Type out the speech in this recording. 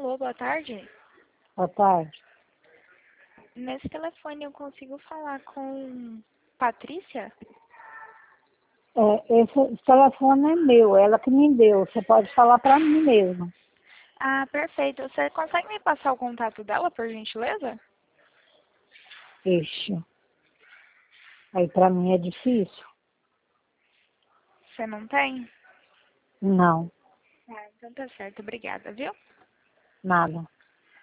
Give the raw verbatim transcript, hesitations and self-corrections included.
Alô, boa tarde. Boa tarde. Nesse telefone eu consigo falar com Patrícia? É, esse, esse telefone é meu, ela que me deu. Você pode falar para mim mesmo. Ah, perfeito. Você consegue me passar o contato dela, por gentileza? Ixi. Aí para mim é difícil. Você não tem? Não, Ah, então tá certo. Obrigada, viu? nada.